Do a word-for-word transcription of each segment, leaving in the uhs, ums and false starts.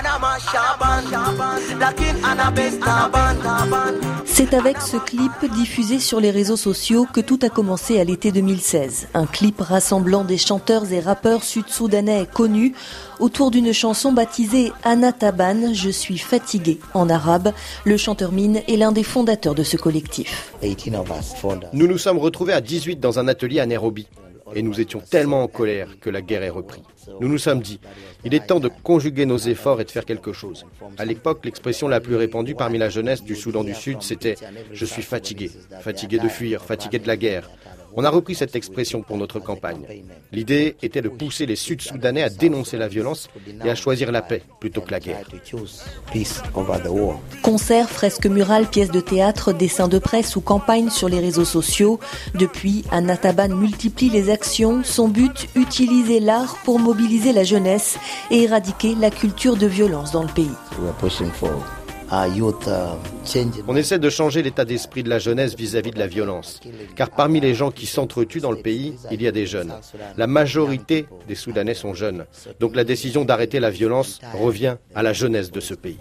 C'est avec ce clip diffusé sur les réseaux sociaux que tout a commencé à l'été deux mille seize. Un clip rassemblant des chanteurs et rappeurs sud-soudanais connus autour d'une chanson baptisée Anna Taban, Je suis fatigué en arabe. Le chanteur Mine est l'un des fondateurs de ce collectif. Nous nous sommes retrouvés à dix-huit dans un atelier à Nairobi. Et nous étions tellement en colère que la guerre est reprise. Nous nous sommes dit, il est temps de conjuguer nos efforts et de faire quelque chose. À l'époque, l'expression la plus répandue parmi la jeunesse du Soudan du Sud, c'était « je suis fatigué », fatigué de fuir, fatigué de la guerre. On a repris cette expression pour notre campagne. L'idée était de pousser les Sud-Soudanais à dénoncer la violence et à choisir la paix plutôt que la guerre. Concerts, fresques murales, pièces de théâtre, dessins de presse ou campagnes sur les réseaux sociaux. Depuis, Anna Taban multiplie les actions. Son but, utiliser l'art pour mobiliser la jeunesse et éradiquer la culture de violence dans le pays. On essaie de changer l'état d'esprit de la jeunesse vis-à-vis de la violence. Car parmi les gens qui s'entretuent dans le pays, il y a des jeunes. La majorité des Soudanais sont jeunes. Donc la décision d'arrêter la violence revient à la jeunesse de ce pays.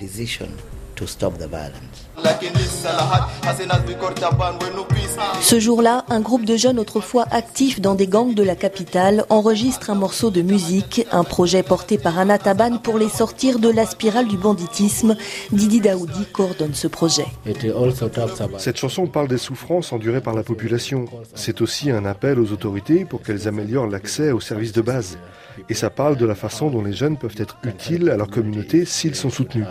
Ce jour-là, un groupe de jeunes autrefois actifs dans des gangs de la capitale enregistre un morceau de musique, un projet porté par Anna Taban pour les sortir de la spirale du banditisme. Didi Daoudi coordonne ce projet. Cette chanson parle des souffrances endurées par la population. C'est aussi un appel aux autorités pour qu'elles améliorent l'accès aux services de base. Et ça parle de la façon dont les jeunes peuvent être utiles à leur communauté s'ils sont soutenus.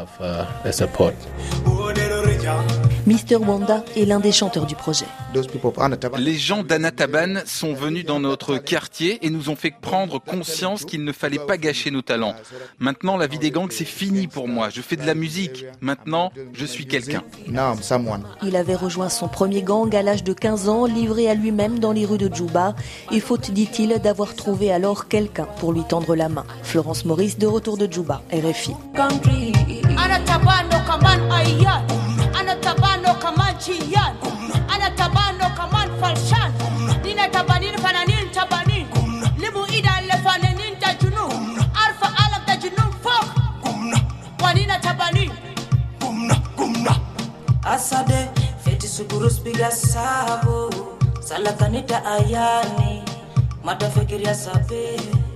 mister Wanda est l'un des chanteurs du projet. Les gens d'Anna Taban sont venus dans notre quartier et nous ont fait prendre conscience qu'il ne fallait pas gâcher nos talents. Maintenant, la vie des gangs, c'est fini pour moi. Je fais de la musique. Maintenant, je suis quelqu'un. Il avait rejoint son premier gang à l'âge de quinze ans, livré à lui-même dans les rues de Djouba. Et faute, dit-il, d'avoir trouvé alors quelqu'un pour lui tendre la main. Florence Maurice, de retour de Djouba, R F I. Anatabano kaman chiyan, anatabano kaman falshan, dina tabanin fananin tabanin, libu ida lefanenin tajunu, arfa alam tajunun fok, wanina tabanin, asade feti sugurus biga sabo, salakanita ayani, mata fikiria sabe.